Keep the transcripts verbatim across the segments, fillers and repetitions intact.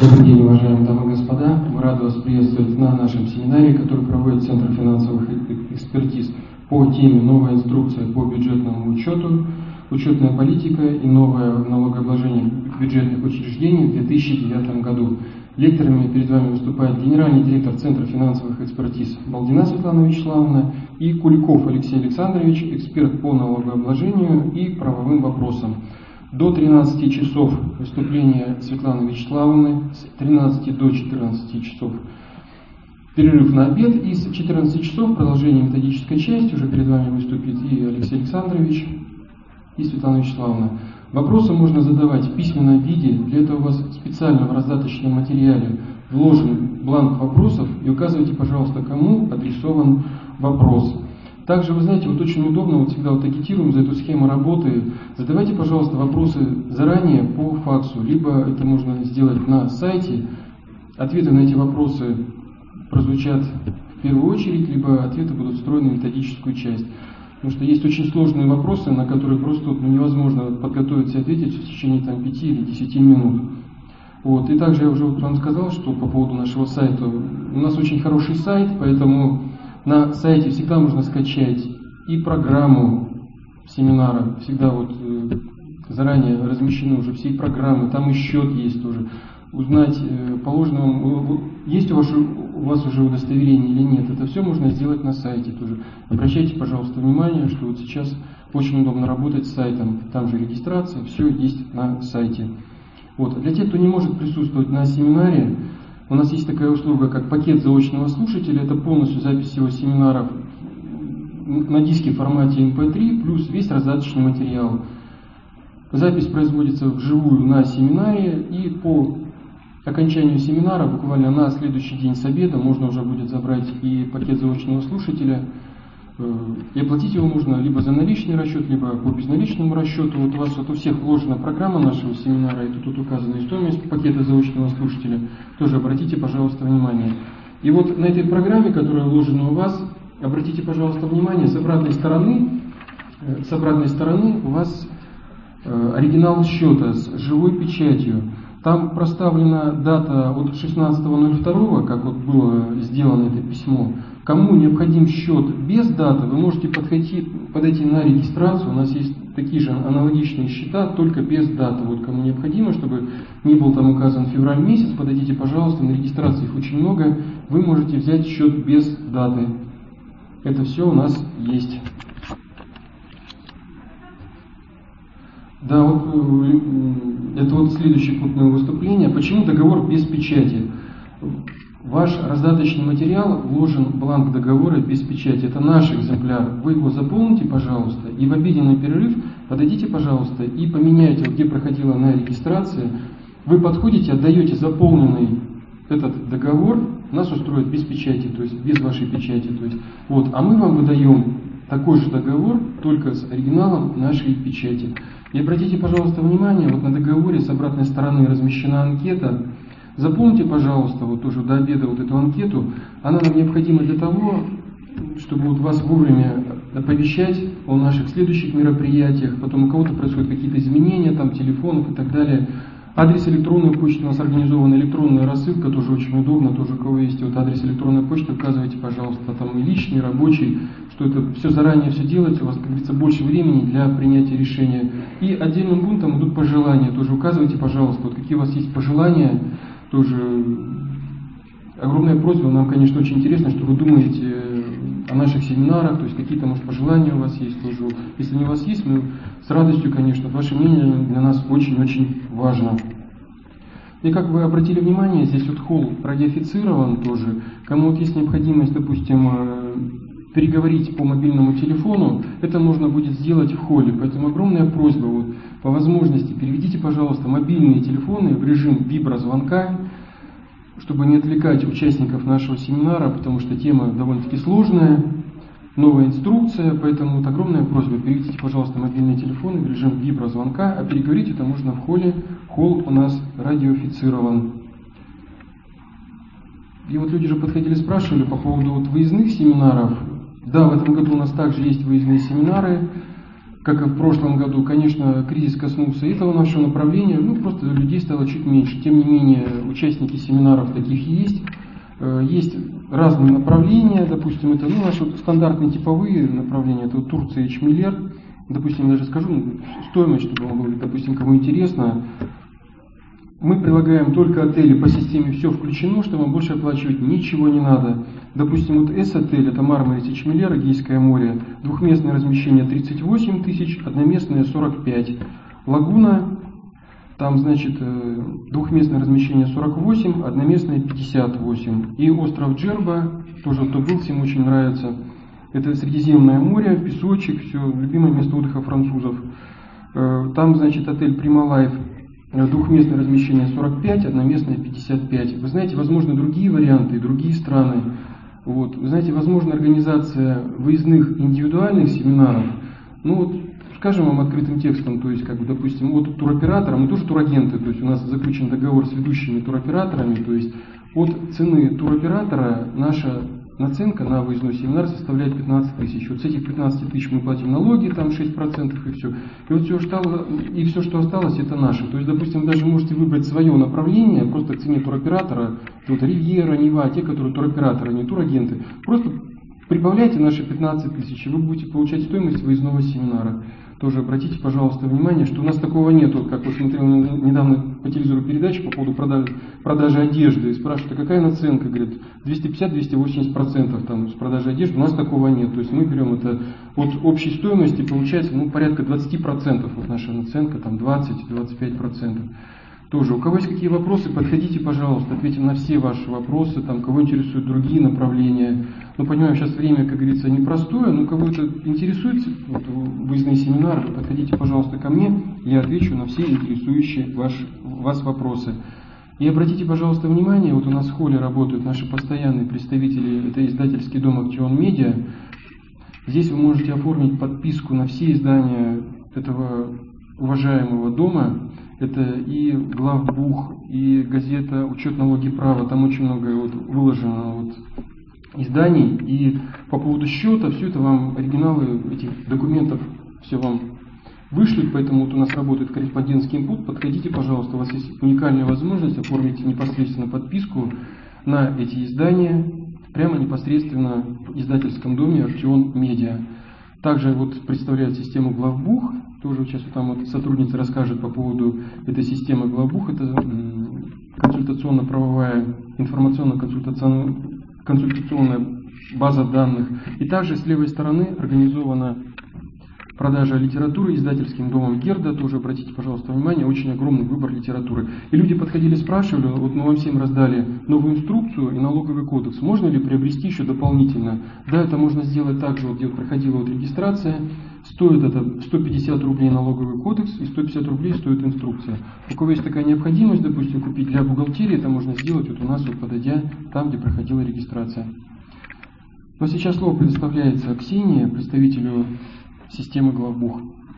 Добрый день, уважаемые дамы и господа. Мы рады вас приветствовать на нашем семинаре, который проводит Центр финансовых экспертиз по теме «Новая инструкция по бюджетному учету, учетная политика и новое налогообложение бюджетных учреждений» в две тысячи девятом году. Лекторами перед вами выступает генеральный директор Центра финансовых экспертиз Балдина Светлана Вячеславовна и Куликов Алексей Александрович, эксперт по налогообложению и правовым вопросам. До тринадцати часов выступление Светланы Вячеславовны, с тринадцати до четырнадцати часов перерыв на обед, и с четырнадцати часов продолжение методической части, уже перед вами выступит и Алексей Александрович, и Светлана Вячеславовна. Вопросы можно задавать в письменном виде, для этого у вас специально в раздаточном материале вложен бланк вопросов, и указывайте, пожалуйста, кому адресован вопрос. Также, вы знаете, вот очень удобно, вот всегда вот агитируем за эту схему работы. Задавайте, пожалуйста, вопросы заранее по факсу, либо это можно сделать на сайте. Ответы на эти вопросы прозвучат в первую очередь, либо ответы будут встроены в методическую часть. Потому что есть очень сложные вопросы, на которые просто ну, невозможно подготовиться и ответить в течение там, пяти или десяти минут. Вот. И также я уже вот вам сказал, что по поводу нашего сайта. У нас очень хороший сайт, поэтому на сайте всегда можно скачать и программу семинара, всегда вот э, заранее размещены уже все программы, там и счет есть тоже. Узнать, э, положено вам, есть у вас, у вас уже удостоверение или нет, это все можно сделать на сайте тоже. Обращайте, пожалуйста, внимание, что вот сейчас очень удобно работать с сайтом, там же регистрация, все есть на сайте. Вот. Для тех, кто не может присутствовать на семинаре, у нас есть такая услуга, как пакет заочного слушателя. Это полностью запись всего семинара на диске в формате эм пэ три, плюс весь раздаточный материал. Запись производится вживую на семинаре, и по окончанию семинара, буквально на следующий день с обеда, можно уже будет забрать и пакет заочного слушателя. И оплатить его можно либо за наличный расчет, либо по безналичному расчету. Вот у вас вот у всех вложена программа нашего семинара, и тут, тут указана и стоимость пакета заочного слушателя. Тоже обратите, пожалуйста, внимание. И вот на этой программе, которая вложена у вас, обратите, пожалуйста, внимание, с обратной стороны, с обратной стороны у вас оригинал счета с живой печатью. Там проставлена дата от шестнадцатого ноль второго, как вот было сделано это письмо. Кому необходим счет без даты, вы можете подойти, подойти на регистрацию. У нас есть такие же аналогичные счета, только без даты. Вот кому необходимо, чтобы не был там указан февраль месяц, подойдите, пожалуйста, на регистрации их очень много. Вы можете взять счет без даты. Это все у нас есть. Да, вот это вот следующее крупное выступление. Почему договор без печати? Ваш раздаточный материал вложен бланк договора без печати. Это наш экземпляр. Вы его заполните, пожалуйста, и в обеденный перерыв подойдите, пожалуйста, и поменяйте, где проходила на регистрации. Вы подходите, отдаете заполненный этот договор, нас устроит без печати, то есть без вашей печати. То есть, вот, а мы вам выдаем такой же договор, только с оригиналом нашей печати. И обратите, пожалуйста, внимание, вот на договоре с обратной стороны размещена анкета. Заполните, пожалуйста, вот тоже до обеда вот эту анкету. Она нам необходима для того, чтобы вот вас вовремя оповещать о наших следующих мероприятиях. Потом у кого-то происходят какие-то изменения, там, телефонов и так далее. Адрес электронной почты, у нас организована электронная рассылка, тоже очень удобно, тоже у кого есть вот адрес электронной почты, указывайте, пожалуйста, там и личный, и рабочий, что это все заранее все делается, у вас, как говорится, больше времени для принятия решения. И отдельным пунктом идут пожелания, тоже указывайте, пожалуйста, вот какие у вас есть пожелания, тоже огромная просьба, нам, конечно, очень интересно, что вы думаете о наших семинарах, то есть какие-то, может, пожелания у вас есть тоже. Если не у вас есть, мы с радостью, конечно, ваше мнение для нас очень-очень важно. И как вы обратили внимание, здесь вот холл радиофицирован тоже. Кому вот есть необходимость, допустим, переговорить по мобильному телефону, это можно будет сделать в холле. Поэтому огромная просьба, вот, по возможности, переведите, пожалуйста, мобильные телефоны в режим виброзвонка, чтобы не отвлекать участников нашего семинара, потому что тема довольно-таки сложная, новая инструкция, поэтому вот огромная просьба, переведите, пожалуйста, мобильные телефоны в режим виброзвонка, а переговорить это можно в холле. Холл у нас радиофицирован. И вот люди же подходили, спрашивали по поводу вот выездных семинаров. Да, в этом году у нас также есть выездные семинары. как и в прошлом году, конечно, кризис коснулся этого нашего направления, ну просто людей стало чуть меньше. Тем не менее, участники семинаров таких есть. Есть разные направления, допустим, это ну, наши стандартные типовые направления, это вот Турция и Эчмилер. Допустим, я даже скажу стоимость, чтобы вам было, допустим, кому интересно. Мы предлагаем только отели по системе «все включено», что вам больше оплачивать ничего не надо. Допустим, вот С-отель, это Мармарис Эчмилер, Эгейское море, двухместное размещение тридцать восемь тысяч, одноместное сорок пять. Лагуна, там, значит, двухместное размещение сорок восемь, одноместное пятьдесят восемь. И остров Джерба, тоже кто был, всем очень нравится. Это Средиземное море, песочек, все, любимое место отдыха французов. Там, значит, отель Prima Life. Двухместное размещение сорок пять, одноместное пятьдесят пять. Вы знаете, возможно, другие варианты, другие страны. Вот. Вы знаете, возможно, организация выездных индивидуальных семинаров. Ну вот, скажем вам открытым текстом, то есть, как бы, допустим, от туроператора, мы тоже турагенты, то есть у нас заключен договор с ведущими туроператорами, то есть от цены туроператора наша наценка на выездной семинар составляет пятнадцать тысяч. Вот с этих пятнадцати тысяч мы платим налоги, там шесть процентов и все. И вот все, что, и все, что осталось, это наше. То есть, допустим, даже можете выбрать свое направление, просто к цене туроператора, вот Ривьера, Нева, те, которые туроператоры, не турагенты. Просто прибавляйте наши пятнадцать тысяч, и вы будете получать стоимость выездного семинара. Тоже обратите, пожалуйста, внимание, что у нас такого нету, как вот смотрел недавно по телевизору передачу по поводу продажи, продажи одежды, и спрашивают, а какая наценка? Говорят, двести пятьдесят — двести восемьдесят процентов там, с продажи одежды. У нас такого нет. То есть мы берем это от общей стоимости, получается ну, порядка двадцать процентов, вот наша наценка, там двадцать — двадцать пять процентов. Тоже, у кого есть какие вопросы, подходите, пожалуйста, ответим на все ваши вопросы, там, кого интересуют другие направления. Ну, понимаем, сейчас время, как говорится, непростое, но кого это интересует, вот, выездные семинары, подходите, пожалуйста, ко мне, я отвечу на все интересующие ваш, вас вопросы. И обратите, пожалуйста, внимание, вот у нас в холле работают наши постоянные представители, это издательский дом Актион Медиа. Здесь вы можете оформить подписку на все издания этого уважаемого дома. Это и главбух, и газета «Учет налоги права», там очень много вот выложено вот изданий. И по поводу счета, все это вам, оригиналы этих документов, все вам вышлют, поэтому вот у нас работает корреспондентский инпут. Подходите, пожалуйста, у вас есть уникальная возможность оформить непосредственно подписку на эти издания, прямо непосредственно в издательском доме «Актион Медиа». Также вот представляет систему главбух. Тоже сейчас вот там вот сотрудница расскажет по поводу этой системы главбух. Это консультационно-правовая, информационно-консультационная консультационная база данных. И также с левой стороны организована продажа литературы издательским домом Герда. Тоже обратите, пожалуйста, внимание, очень огромный выбор литературы. И люди подходили, спрашивали, вот мы вам всем раздали новую инструкцию и налоговый кодекс. Можно ли приобрести еще дополнительно? Да, это можно сделать так же, вот где проходила вот регистрация. Стоит это сто пятьдесят рублей налоговый кодекс и сто пятьдесят рублей стоит инструкция. У кого есть такая необходимость, допустим, купить для бухгалтерии, это можно сделать вот у нас, вот подойдя там, где проходила регистрация. Но сейчас слово предоставляется Ксении, представителю системы главбух.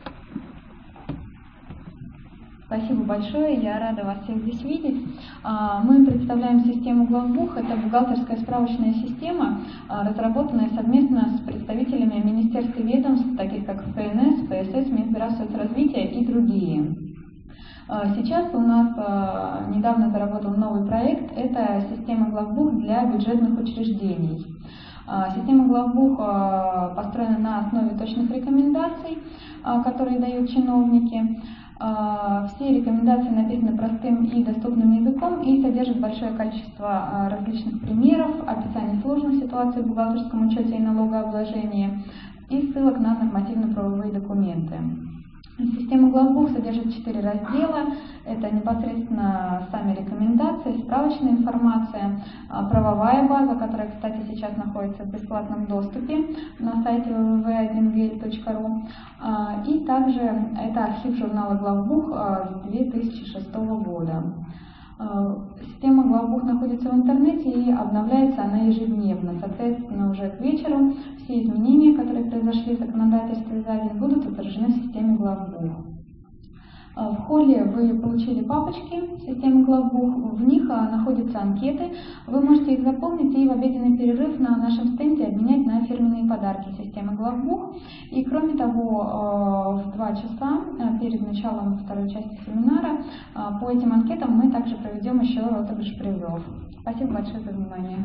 Спасибо большое, я рада вас всех здесь видеть. Мы представляем систему главбух. Это бухгалтерская справочная система, разработанная совместно с представителями министерств и ведомств, таких как ФНС, ФСС, Минздрав соцразвития и другие. Сейчас у нас недавно заработал новый проект. Это система главбух для бюджетных учреждений. Система главбух построена на основе точных рекомендаций, которые дают чиновники. Все рекомендации написаны простым и доступным языком и содержат большое количество различных примеров, описаний сложных ситуаций в бухгалтерском учете и налогообложении и ссылок на нормативно-правовые документы. Система главбух содержит четыре раздела. Это непосредственно сами рекомендации, справочная информация, правовая база, которая, кстати, сейчас находится в бесплатном доступе на сайте дабл ю дабл ю дабл ю точка один гель точка ру. И также это архив журнала главбух с две тысячи шестого года. Система главбух находится в интернете и обновляется она ежедневно. Соответственно, уже к вечеру все изменения, которые произошли в законодательстве за день, будут отражены в системе главбух. В холле вы получили папочки системы главбух, в них находятся анкеты. Вы можете их заполнить и в обеденный перерыв на нашем стенде обменять на фирменные подарки системы главбух. И кроме того, два часа перед началом второй части семинара. По этим анкетам мы также проведем еще розыгрыш призов. Спасибо большое за внимание.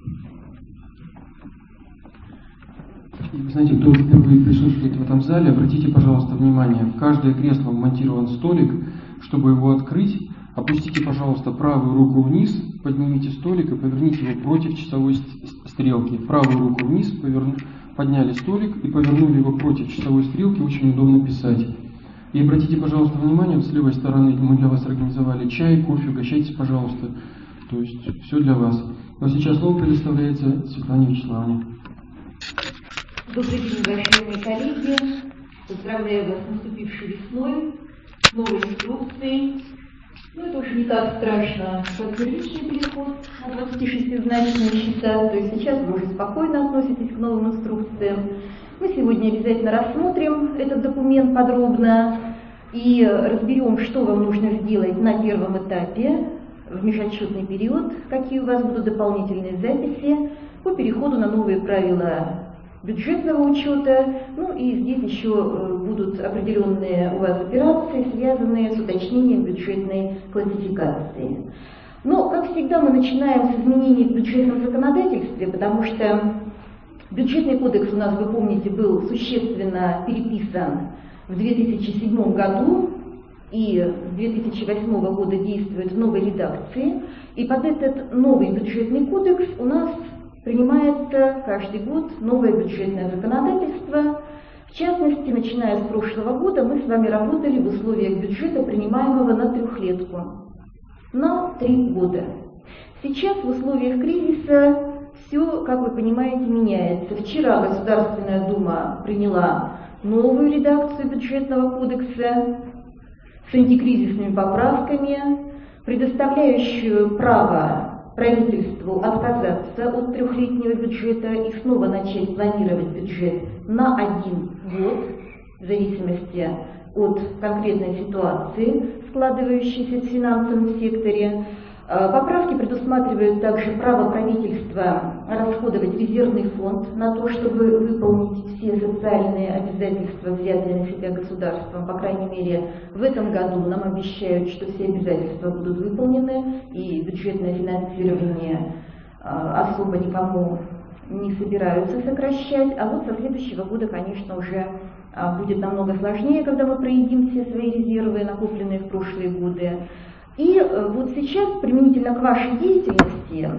И вы знаете, кто впервые присутствует в этом зале, обратите, пожалуйста, внимание, в каждое кресло вмонтирован столик. Чтобы его открыть, опустите, пожалуйста, правую руку вниз, поднимите столик и поверните его против часовой стрелки. Правую руку вниз, поверну, подняли столик и повернули его против часовой стрелки, очень удобно писать. И обратите, пожалуйста, внимание, с левой стороны мы для вас организовали чай, кофе, угощайтесь, пожалуйста. То есть все для вас. Но сейчас слово предоставляется Светлане Вячеславовне. Добрый день, уважаемые коллеги. Поздравляю вас с наступившей весной, с новой инструкцией. Ну, это уже не так страшно, как первичный переход на двадцатишестизначные счета. То есть сейчас вы уже спокойно относитесь к новым инструкциям. Мы сегодня обязательно рассмотрим этот документ подробно и разберем, что вам нужно сделать на первом этапе в межотчетный период, какие у вас будут дополнительные записи по переходу на новые правила бюджетного учета. Ну и здесь еще будут определенные у вас операции, связанные с уточнением бюджетной классификации. Но, как всегда, мы начинаем с изменений в бюджетном законодательстве, потому что бюджетный кодекс у нас, вы помните, был существенно переписан в две тысячи седьмом году и с две тысячи восьмого года действует в новой редакции. И под этот новый бюджетный кодекс у нас принимается каждый год новое бюджетное законодательство. В частности, начиная с прошлого года мы с вами работали в условиях бюджета, принимаемого на трехлетку, на три года. Сейчас в условиях кризиса все, как вы понимаете, меняется. Вчера Государственная Дума приняла новую редакцию бюджетного кодекса с антикризисными поправками, предоставляющую право правительству отказаться от трехлетнего бюджета и снова начать планировать бюджет на один год, в зависимости от конкретной ситуации, складывающейся в финансовом секторе. Поправки предусматривают также право правительства расходовать резервный фонд на то, чтобы выполнить все социальные обязательства, взятые на себя государством. По крайней мере, в этом году нам обещают, что все обязательства будут выполнены, и бюджетное финансирование особо никому не собираются сокращать. А вот со следующего года, конечно, уже будет намного сложнее, когда мы проедим все свои резервы, накопленные в прошлые годы. И вот сейчас, применительно к вашей деятельности,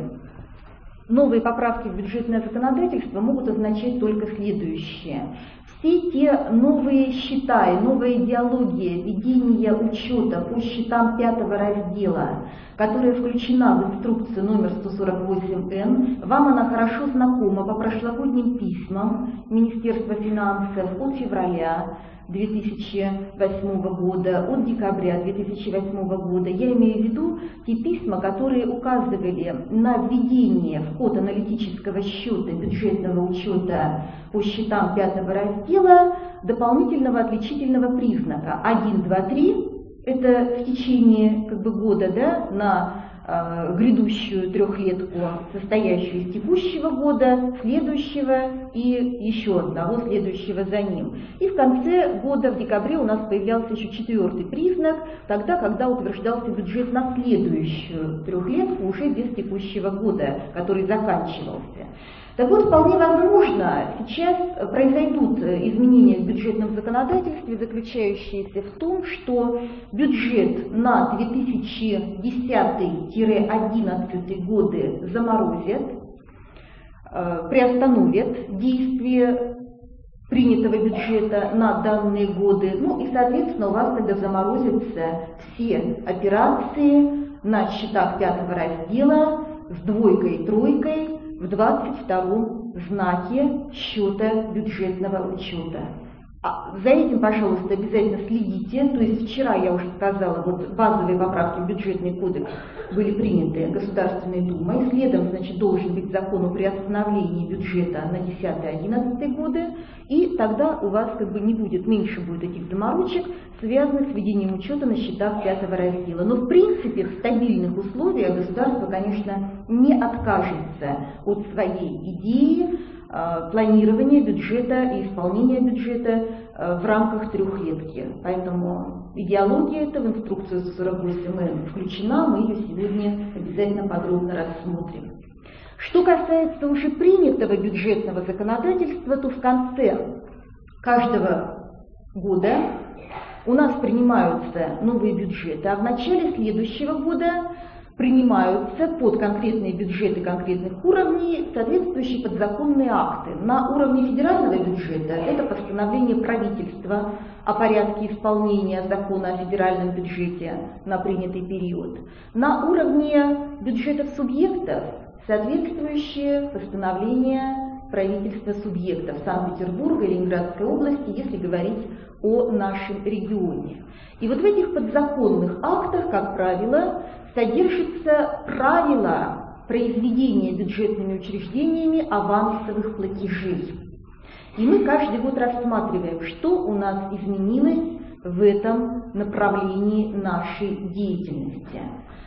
новые поправки в бюджетное законодательство могут означать только следующее. Все те новые счета и новая идеология ведения учета по счетам пятого раздела, которая включена в инструкцию номер сто сорок восемь эн, вам она хорошо знакома по прошлогодним письмам Министерства финансов от февраля две тысячи восьмого года, от декабря две тысячи восьмого года. Я имею в виду те письма, которые указывали на введение в код аналитического счета бюджетного учета по счетам пятого раздела дополнительного отличительного признака один, два, три. Это в течение как бы, года, да, на э, грядущую трехлетку, состоящую из текущего года, следующего и еще одного следующего за ним. И в конце года, в декабре, у нас появлялся еще четвертый признак, тогда, когда утверждался бюджет на следующую трехлетку, уже без текущего года, который заканчивался. Так вот, вполне возможно, сейчас произойдут изменения в бюджетном законодательстве, заключающиеся в том, что бюджет на две тысячи десятый — две тысячи одиннадцатый годы заморозят, приостановят действие принятого бюджета на данные годы. Ну и, соответственно, у вас тогда заморозятся все операции на счетах пятого раздела с двойкой и тройкой в двадцать втором знаке счета бюджетного учета. А за этим, пожалуйста, обязательно следите. То есть вчера я уже сказала, вот базовые поправки в бюджетный кодекс были приняты Государственной Думой. Следом, значит, должен быть закон о приостановлении бюджета на десятый-одиннадцатый годы. И тогда у вас как бы не будет, меньше будет этих заморочек, связанных с ведением учета на счетах пятого раздела. Но в принципе в стабильных условиях государство, конечно, не откажется от своей идеи планирования бюджета и исполнения бюджета в рамках трехлетки. Поэтому идеология эта в инструкцию сто сорок восемь эн включена, мы ее сегодня обязательно подробно рассмотрим. Что касается уже принятого бюджетного законодательства, то в конце каждого года у нас принимаются новые бюджеты, а в начале следующего года принимаются под конкретные бюджеты конкретных уровней соответствующие подзаконные акты. На уровне федерального бюджета это постановление правительства о порядке исполнения закона о федеральном бюджете на принятый период. На уровне бюджетов субъектов соответствующие постановления правительства субъектов Санкт-Петербурга и Ленинградской области, если говорить о нашем регионе. И вот в этих подзаконных актах, как правило, содержатся правила произведения бюджетными учреждениями авансовых платежей. И мы каждый год рассматриваем, что у нас изменилось в этом направлении нашей деятельности.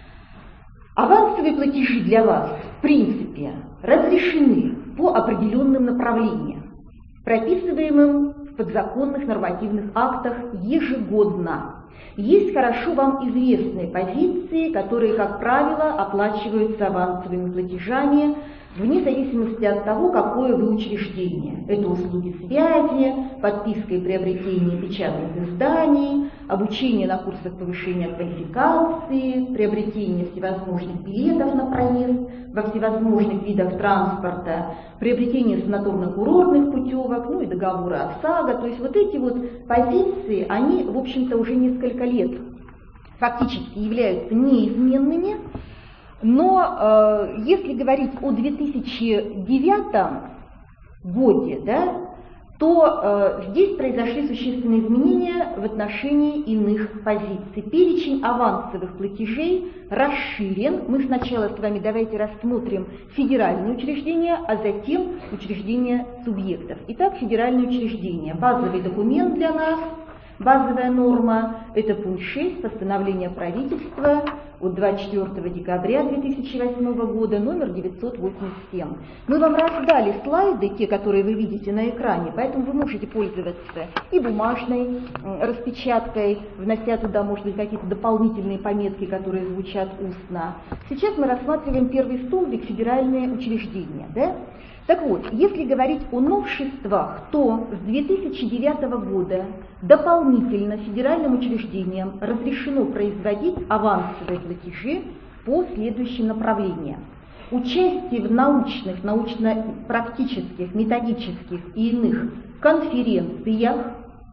Авансовые платежи для вас, в принципе, разрешены по определенным направлениям, прописываемым в подзаконных нормативных актах ежегодно. Есть хорошо вам известные позиции, которые, как правило, оплачиваются авансовыми платежами вне зависимости от того, какое вы учреждение. Это услуги связи, подписка и приобретение печатных изданий, обучение на курсах повышения квалификации, приобретение всевозможных билетов на проезд во всевозможных видах транспорта, приобретение санаторно-курортных путевок, ну и договоры ОСАГО. То есть вот эти вот позиции, они, в общем-то, уже несколько лет фактически являются неизменными. Но э, если говорить о две тысячи девятом годе, да, то э, здесь произошли существенные изменения в отношении иных позиций. Перечень авансовых платежей расширен. Мы сначала с вами давайте рассмотрим федеральные учреждения, а затем учреждения субъектов. Итак, федеральные учреждения. Базовый документ для нас, базовая норма, это пункт шесть постановления правительства от двадцать четвёртого декабря две тысячи восьмого года, номер девятьсот восемьдесят семь. Мы вам раздали слайды, те, которые вы видите на экране, поэтому вы можете пользоваться и бумажной распечаткой, внося туда, может быть, какие-то дополнительные пометки, которые звучат устно. Сейчас мы рассматриваем первый столбик федеральные учреждения. Да? Так вот, если говорить о новшествах, то с две тысячи девятого года дополнительно федеральным учреждениям разрешено производить авансовые платежи по следующим направлениям. Участие в научных, научно-практических, методических и иных конференциях,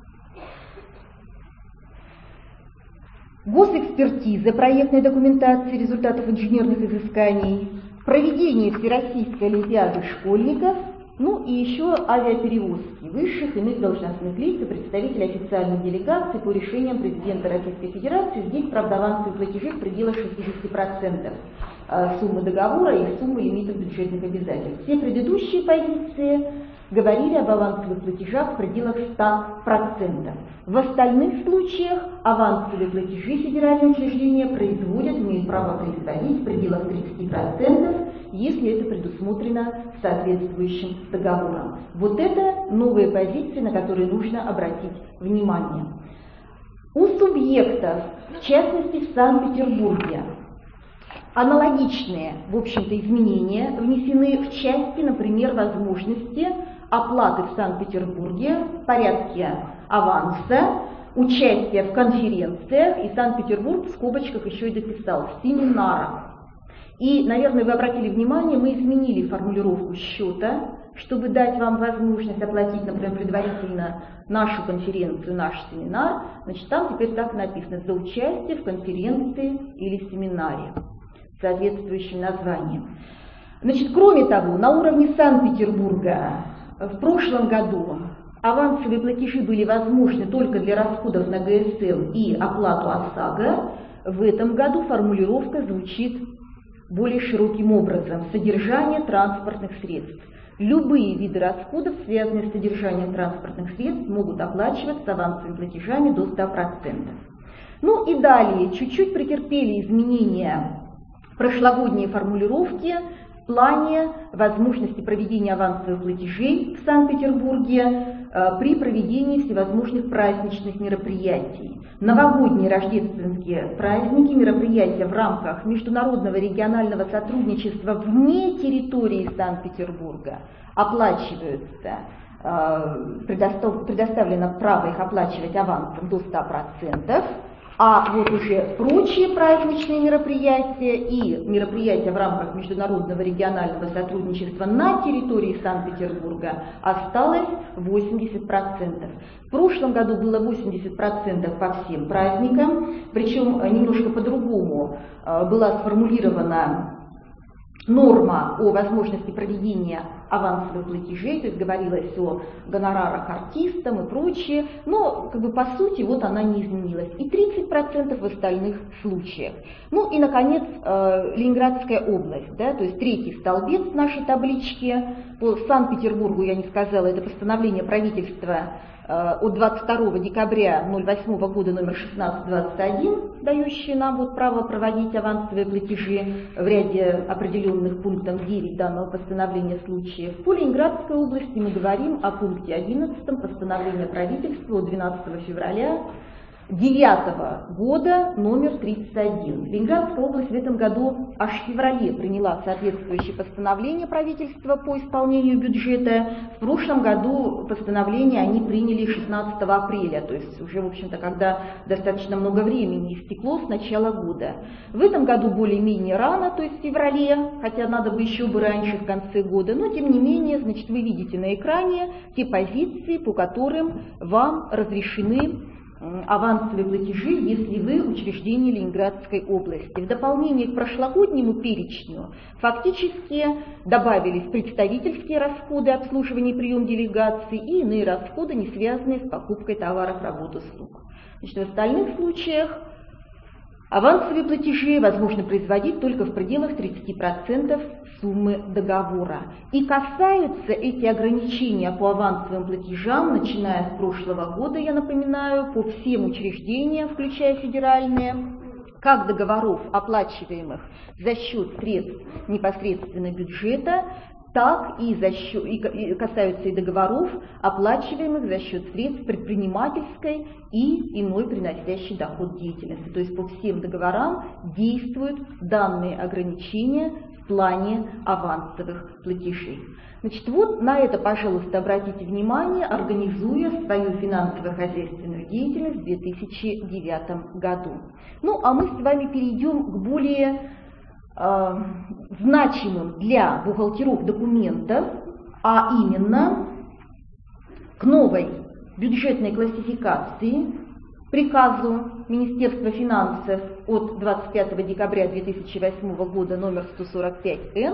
госэкспертиза проектной документации результатов инженерных изысканий, проведение Всероссийской олимпиады школьников, ну и еще авиаперевозки высших иных должностных лиц и представителей официальных делегаций по решениям президента Российской Федерации. Здесь, правда, авансовые платежи в пределах шестидесяти процентов суммы договора и суммы лимитов бюджетных обязательств. Все предыдущие позиции говорили об авансовых платежах в пределах ста процентов. В остальных случаях авансовые платежи федеральные учреждения производят, имеют право производить в пределах тридцати процентов, если это предусмотрено соответствующим договором. Вот это новые позиции, на которые нужно обратить внимание. У субъектов, в частности в Санкт-Петербурге, аналогичные, в общем-то, изменения внесены в части, например, возможности оплаты в Санкт-Петербурге в порядке аванса, участия в конференциях, и Санкт-Петербург в скобочках еще и дописал, в семинарах. И, наверное, вы обратили внимание, мы изменили формулировку счета, чтобы дать вам возможность оплатить, например, предварительно нашу конференцию, наш семинар. Значит, там теперь так написано: за участие в конференции или семинаре, соответствующим названием. Значит, кроме того, на уровне Санкт-Петербурга в прошлом году авансовые платежи были возможны только для расходов на гэ эс эм и оплату ОСАГО. В этом году формулировка звучит более широким образом: содержание транспортных средств. Любые виды расходов, связанные с содержанием транспортных средств, могут оплачиваться авансовыми платежами до ста процентов. Ну и далее чуть-чуть претерпели изменения прошлогодние формулировки в плане возможности проведения авансовых платежей в Санкт-Петербурге при проведении всевозможных праздничных мероприятий. Новогодние рождественские праздники, мероприятия в рамках международного регионального сотрудничества вне территории Санкт-Петербурга оплачиваются, предоставлено право их оплачивать авансом до ста процентов. А вот уже прочие праздничные мероприятия и мероприятия в рамках международного регионального сотрудничества на территории Санкт-Петербурга осталось восемьдесят процентов. В прошлом году было восемьдесят процентов по всем праздникам, причем немножко по-другому была сформулирована норма о возможности проведения авансовых платежей, то есть говорилось о гонорарах артистам и прочее, но как бы по сути вот она не изменилась. И тридцать процентов в остальных случаях. Ну и, наконец, Ленинградская область, да, то есть третий столбец нашей таблички. По Санкт-Петербургу, я не сказала, это постановление правительства от двадцать второго декабря ноль восьмого года номер шестнадцать двадцать один, дающее нам вот право проводить авансовые платежи в ряде определенных пунктов девять данного постановления случаев. По Ленинградской области мы говорим о пункте одиннадцатом постановления правительства от двенадцатого февраля девятого года номер тридцать один. Ленинградская область в этом году аж в феврале приняла соответствующее постановление правительства по исполнению бюджета. В прошлом году постановление они приняли шестнадцатого апреля, то есть уже, в общем-то, когда достаточно много времени истекло с начала года. В этом году более-менее рано, то есть в феврале, хотя надо бы еще бы раньше, в конце года, но тем не менее, значит, вы видите на экране те позиции, по которым вам разрешены авансовые платежи, если вы учреждение Ленинградской области. В дополнение к прошлогоднему перечню фактически добавились представительские расходы, обслуживание и прием делегаций и иные расходы, не связанные с покупкой товаров, работ, услуг. Значит, в остальных случаях авансовые платежи возможно производить только в пределах тридцати процентов суммы договора. И касаются эти ограничения по авансовым платежам, начиная с прошлого года, я напоминаю, по всем учреждениям, включая федеральные, как договоров, оплачиваемых за счет средств непосредственно бюджета, так и, за счет, и касаются и договоров, оплачиваемых за счет средств предпринимательской и иной приносящей доход деятельности. То есть по всем договорам действуют данные ограничения в плане авансовых платежей. Значит, вот на это, пожалуйста, обратите внимание, организуя свою финансово-хозяйственную деятельность в две тысячи девятом году. Ну, а мы с вами перейдем к более значимым для бухгалтеров документов, а именно к новой бюджетной классификации, приказу Министерства финансов от двадцать пятого декабря две тысячи восьмого года номер сто сорок пять эн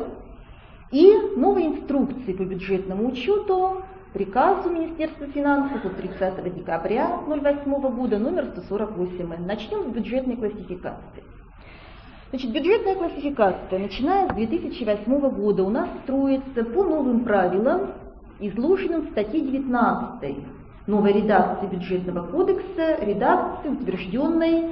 и новой инструкции по бюджетному учету, приказу Министерства финансов от тридцатого декабря ноль восьмого года номер сто сорок восемь эн. Начнем с бюджетной классификации. Значит, бюджетная классификация, начиная с две тысячи восьмого года, у нас строится по новым правилам, изложенным в статье девятнадцатой новой редакции бюджетного кодекса, редакции, утвержденной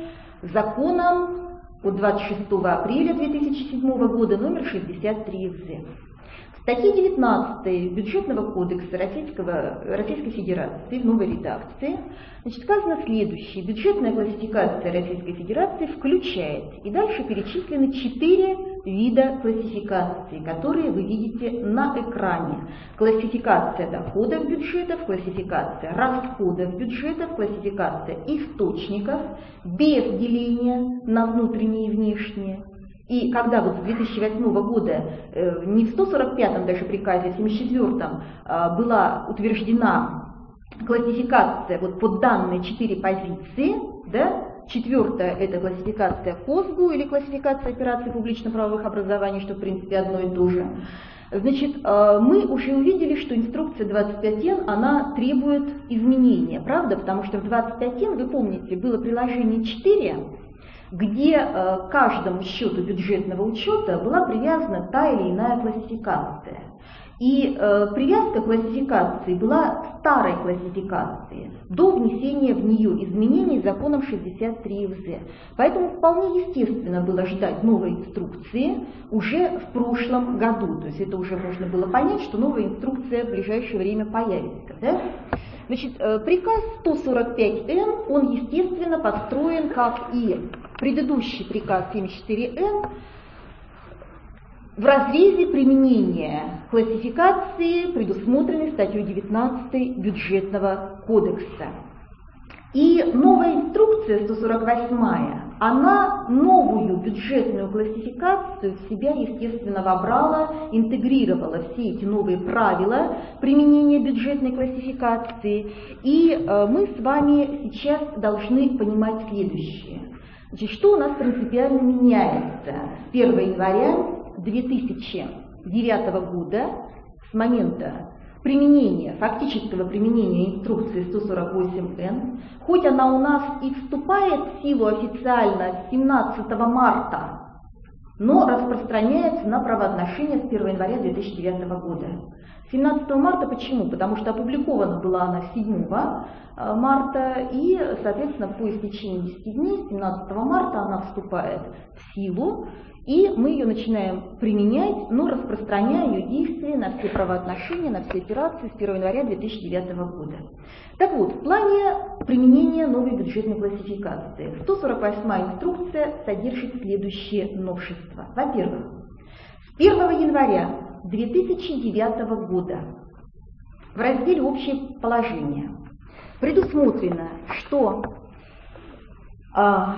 законом от двадцать шестого апреля две тысячи седьмого года номер шестьдесят три эф зэ. В статье девятнадцатой Бюджетного кодекса Российского, Российской Федерации в новой редакции, значит, сказано следующее. Бюджетная классификация Российской Федерации включает, и дальше перечислены четыре вида классификации, которые вы видите на экране. Классификация доходов бюджетов, классификация расходов бюджетов, классификация источников, без деления на внутренние и внешние. И когда вот с две тысячи восьмого года, э, не в сто сорок пятом даже приказе, а в семьдесят четвёртом э, была утверждена классификация вот под данные четыре позиции, да, четвертая это классификация КОСГУ или классификация операций публично-правовых образований, что в принципе одно и то же. Значит, э, мы уже увидели, что инструкция двадцать пять эн, она требует изменения, правда? Потому что в двадцать пять эн, вы помните, было приложение четыре, где э, к каждому счету бюджетного учета была привязана та или иная классификация. И э, привязка классификации была старой классификации до внесения в нее изменений законом шестьдесят три эф зэ. Поэтому вполне естественно было ждать новой инструкции уже в прошлом году. То есть это уже можно было понять, что новая инструкция в ближайшее время появится. Да? Значит, приказ сто сорок пять эн, он, естественно, построен, как и предыдущий приказ семьдесят четыре эн, в разрезе применения классификации, предусмотренной статьей девятнадцатой Бюджетного кодекса. И новая инструкция сто сорок восьмая, она новую бюджетную классификацию в себя, естественно, вобрала, интегрировала все эти новые правила применения бюджетной классификации. И э, мы с вами сейчас должны понимать следующее. Значит, что у нас принципиально меняется с первого января две тысячи девятого года, с момента применения, фактического применения инструкции сто сорок восемь эн, хоть она у нас и вступает в силу официально семнадцатого марта, но распространяется на правоотношения с первого января две тысячи девятого года. семнадцатого марта почему? Потому что опубликована была она седьмого марта, и, соответственно, по истечении десяти дней, семнадцатого марта, она вступает в силу, и мы ее начинаем применять, но распространяя ее действие на все правоотношения, на все операции с первого января две тысячи девятого года. Так вот, в плане применения новой бюджетной классификации сто сорок восьмая инструкция содержит следующие новшества. Во-первых, с первого января две тысячи девятого года в разделе «Общее положение» предусмотрено, что а,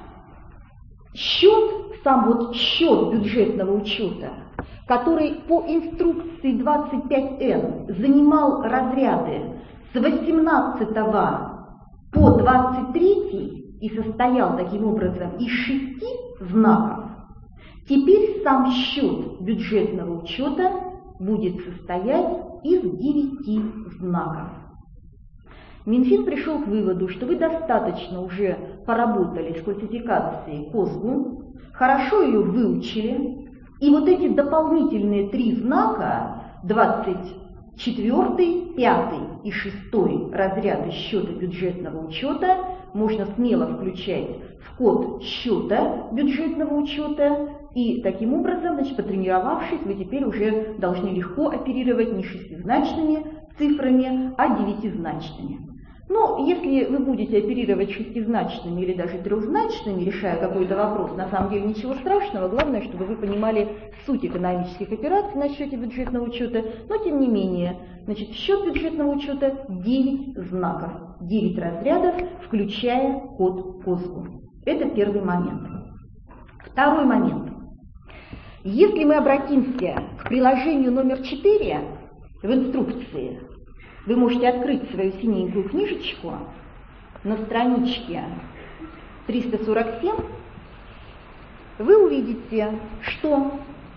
счет, сам вот счет бюджетного учета, который по инструкции двадцать пять эн занимал разряды с восемнадцатого по двадцать третий и состоял таким образом из шести знаков, теперь сам счет бюджетного учета будет состоять из девяти знаков. Минфин пришел к выводу, что вы достаточно уже поработали с классификацией КОСГУ, хорошо ее выучили, и вот эти дополнительные три знака, двадцать четвёртый, пятый и шестой разряды счета бюджетного учета, можно смело включать в код счета бюджетного учета, и таким образом, значит, потренировавшись, вы теперь уже должны легко оперировать не шестизначными цифрами, а девятизначными. Но если вы будете оперировать шестизначными или даже трехзначными, решая какой-то вопрос, на самом деле ничего страшного. Главное, чтобы вы понимали суть экономических операций на счете бюджетного учета. Но тем не менее, значит, счет бюджетного учета девять знаков, девять разрядов, включая код КОСГУ. Это первый момент. Второй момент. Если мы обратимся к приложению номер четыре в инструкции, вы можете открыть свою синенькую книжечку на страничке триста сорок семь, вы увидите, что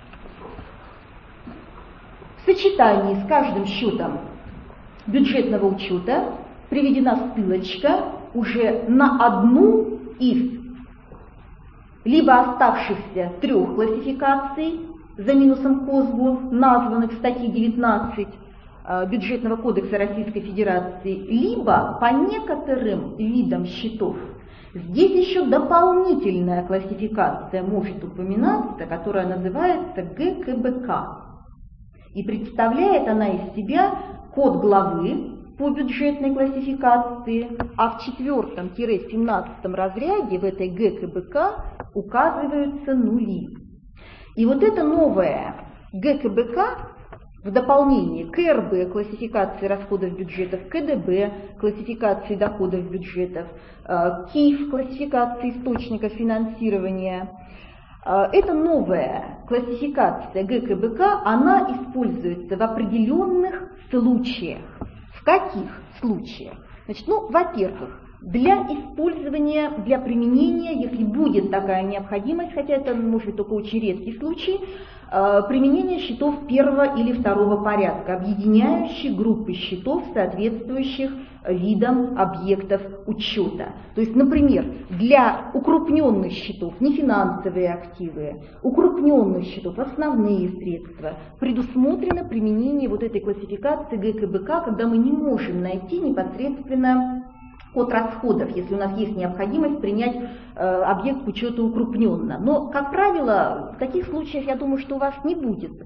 в сочетании с каждым счетом бюджетного учета приведена ссылочка уже на одну из либо оставшихся трех классификаций за минусом КОСГУ, названных в статье девятнадцать Бюджетного кодекса Российской Федерации, либо по некоторым видам счетов. Здесь еще дополнительная классификация может упоминаться, которая называется ГКБК. И представляет она из себя код главы по бюджетной классификации, а в четвертом-семнадцатом разряде в этой ГКБК указываются нули. И вот это новое ГКБК в дополнение к КРБ, классификации расходов бюджетов, КДБ, классификации доходов бюджетов, КИФ, классификации источников финансирования. Эта новая классификация ГКБК, она используется в определенных случаях. В каких случаях? Значит, ну, во-первых, для использования, для применения, если будет такая необходимость, хотя это может быть только очень редкий случай, применение счетов первого или второго порядка, объединяющих группы счетов, соответствующих видам объектов учета. То есть, например, для укрупненных счетов нефинансовые активы, укрупненных счетов основные средства предусмотрено применение вот этой классификации ГКБК, когда мы не можем найти непосредственно код расходов, если у нас есть необходимость принять э, объект к учету укрупненно. Но, как правило, в таких случаях, я думаю, что у вас не будет